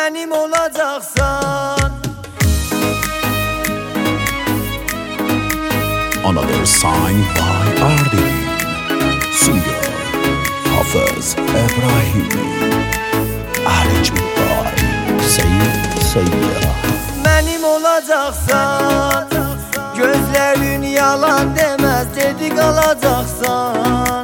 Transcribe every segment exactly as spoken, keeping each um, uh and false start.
Mənim olacaqsan. Another sign by Ardin. Singer Hafız Ebrahimi. Arrangement by Sayyid Sayyah. Mənim olacaqsan. Gözlərin yalan deməz, dedi qalacaqsan.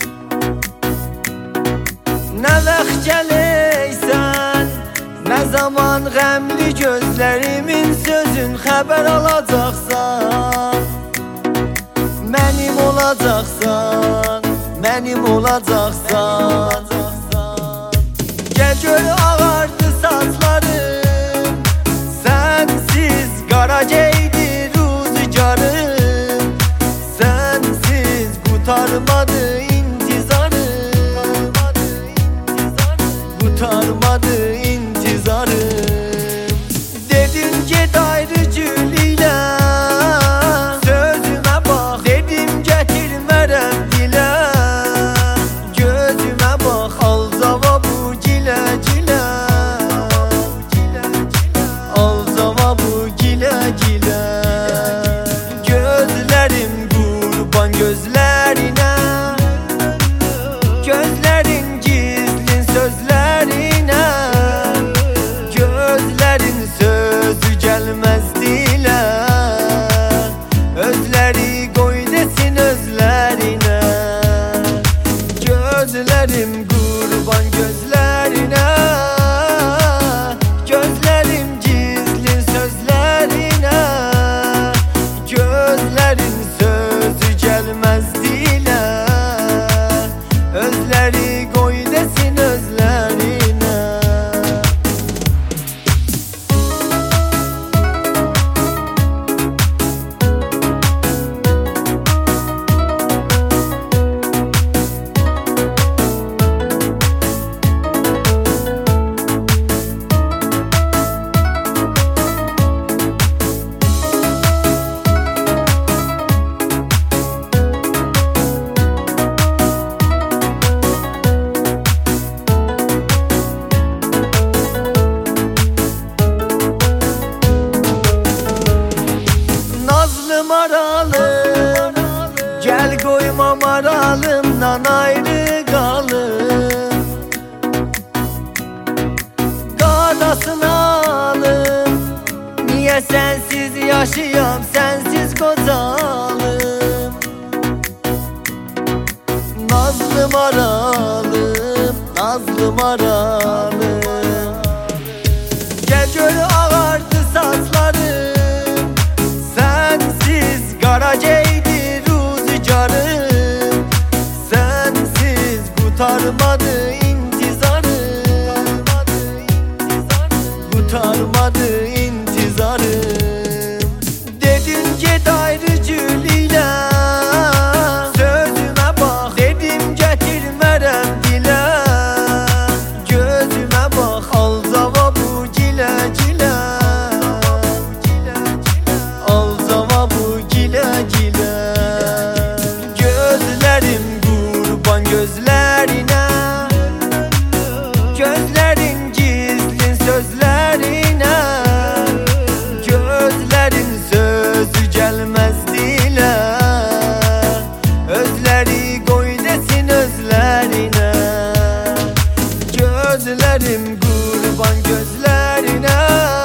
Nə vaxt gələysən, nə zaman qəmli gözlərimin sözün xəbər alacaqsan. Mənim olacaqsan, mənim olacaqsan. Gəl gör ağardı saçlarım, sənsiz qara geydi rüzgarım. Sənsiz qutarmadı intizarım, qutarmadı intizarım. Dedin get ayrı cülilə, sözümə bax, dedim gətirmərəm dilə. Gözümə bax, al cavabı gilə gilə, al cavabı gilə gilə. Gözlərim qurban gözlərinə, gözlərin gizlin sözlərinə. Gözlərin sözü gəlməz dilə, özləri qoy desin özlərinə. Gözlərim qurban gözlərinə, gözlərim gizlin sözlərinə. Gözlərin sözü gəlməz dilə, özləri qoy desin özlərinə. Maralım, gel koyma maralımdan ayrı kalım. Qadasını alım, niye sensiz yaşayam, sensiz qocalım. Nazlı maralım, nazlı maralım. Gel gör ağardı saçlarım, sənsiz qara geydi rüzgarım. Sənsiz qutarmadı intizarım, qutarmadı intizarım. Dedin get ayrı cülilə, sözümə bax, dedim gətirmərəm dilə. Gözümə bax, al cavabı gilə gilə, al cavabı gilə gilə. Gözlərim qurban gözlərinə, gözlərin gizlin sözlərinə. Gözlərin sözü gəlməz dilə, özləri qoy desin özlərinə. Gözlərim qurban gözlərinə,